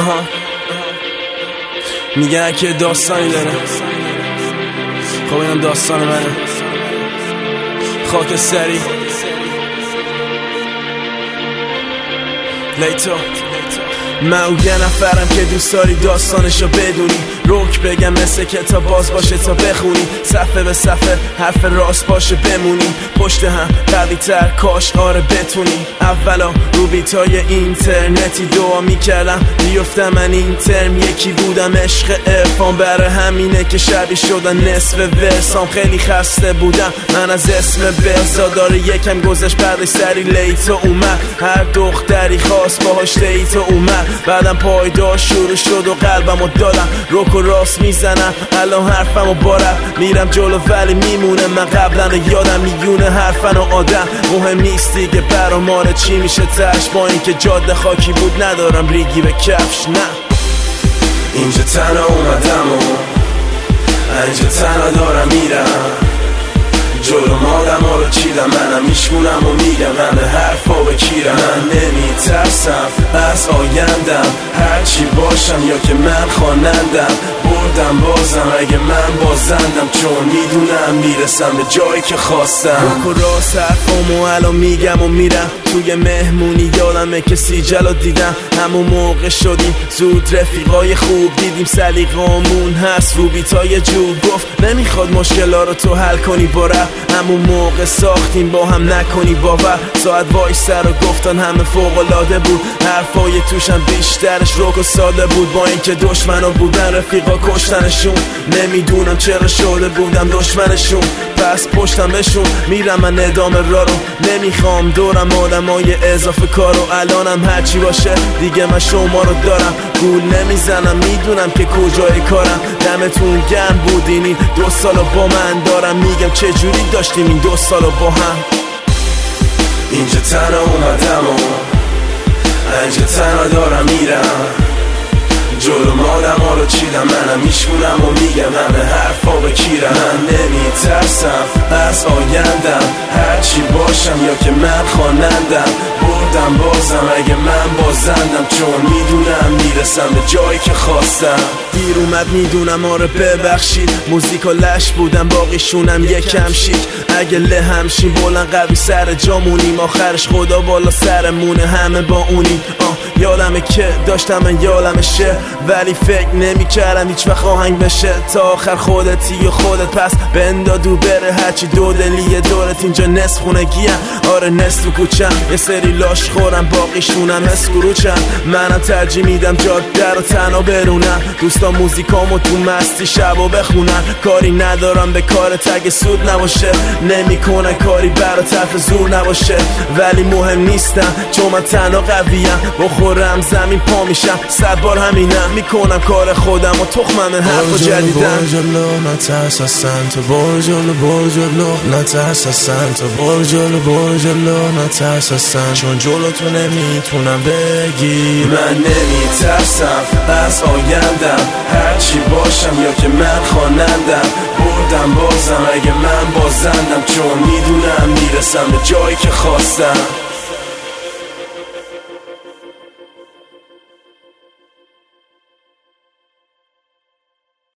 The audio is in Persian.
میگن که داستانی داره. خب اینم داستان منه. خاک سری لیتو. من اون یه نفرم که دوست داری داستانشو بدونی، روک بگم مثل کتاب باز باشه تا بخونی، صفحه به صفحه حرف راست باشه بمونی، پشت هم قوی تر کاش آره بتونی. اولا رو بیتای اینترنتی دعا میکردم بیفتم من این ترم، یکی بودم عشق عرفان، برای همینه که شبیه شدن نصف ورسام. خیلی خسته بودم من از اسم بهزادار، یکم گذشت بعدش سری لیتو اومد، هر دختری خواست باهاش دیتو اومد، بعدم پایدار شروع شد و قلبمو دادم، روک و راست میزنم الان حرفمو بارم، میرم جلو ولی میمونه من قبلا یادم، میونه حرفن و آدم مهم نیست دیگه برا ماره چی میشه تش، با این که جاده خاکی بود ندارم ریگی به کفش. نه اینجا تنها اومدم و اینجا تنها دارم میرم، جلو مادم ها رو چیدم، منم میشمونم و میگم همه حرفا بکیرم. من نمیترسم از آیندم هرچی باشم یا که من خوانندم، بردم بازم اگه من بازندم، چون میدونم میرسم به جایی که خواستم. روک و راست حرفامو الان میگم و میرم، توی مهمونی یادمه که سیجلو دیدم، همون موقع شدیم زود رفیقای خوب، دیدیم سلیقامون هست رو بیتای جور، گفت نمیخواد مشکلا رو تو حل کنی با رپ، همون موقع ساختیم با هم نکنی باور، ساعت وایسر و گفتن همه فوق‌العاده بود، حرفای توشم بیشترش روک و ساده بود، با اینکه دشمنا بودن رفیقا کشتنشون، نمیدونم چرا شده بودم دشمنشون، پس پشتم بشون میرم من ادامه را رو، نمیخوام دورم آدمای اضافه کارو، الانم هرچی باشه دیگه من شما رو دارم، گول نمیزنم میدونم که کجای کارم، دمتون گرم بودین این 2 سالو با من، دارم میگم چه جوری داشتیم این 2 سالو با هم. اینجا تنها اومدم و اینجا تنها دارم میرم، جلو مادم ها رو چیدم، منم میشمونم و میگم همه حرفا بکیرم. من نمیترسم از آیندم هرچی باشم یا که من خوانندم، بردم بازم اگه من بازندم، چون میدونم میرسم به جایی که خواستم. دیر اومد میدونم آره ببخشید، موزیکا لش بودم باقیشونم یکم شیک، اگه له همشیم بلند قوی سر جامونیم، آخرش خدا بالا سرمونه همه با اونیم. یادمه که داشتم من یادمشه، ولی فکر نمی کردم هیچ وقت آهنگ بشه، تا آخر خودتی و خودت پس بندادو بره، هرچی دو دلیه دورت اینجا نصف خونگیم، آره نصف تو کوچم، یه سری لاش خورم باقیشونم اسکروچم، منم ترجیح میدم جاده رو تنها برونم، دوستان موزیکامو تو مستی شبا بخونن، کاری ندارم به کار تگ سود نباشه، نمیکنه کاری برا طرف زور نباشه، ولی مهم نیستم چون من تنها قویم، بخورم زمین پا میشم 100 بار همینم، میکنم کار خودم و تخمم حرفا جدیدم. برو جلو نترس اصلا تو، برو جلو نترس اصلا تو، برو جلو نترس اصلا، چون جلو تو نمیتونم بگیر. من نمیترسم از آیندم هرچی باشم یا که من خوانندم، بردم بازم اگه من بازندم، چون میدونم میرسم به جایی که خواستم.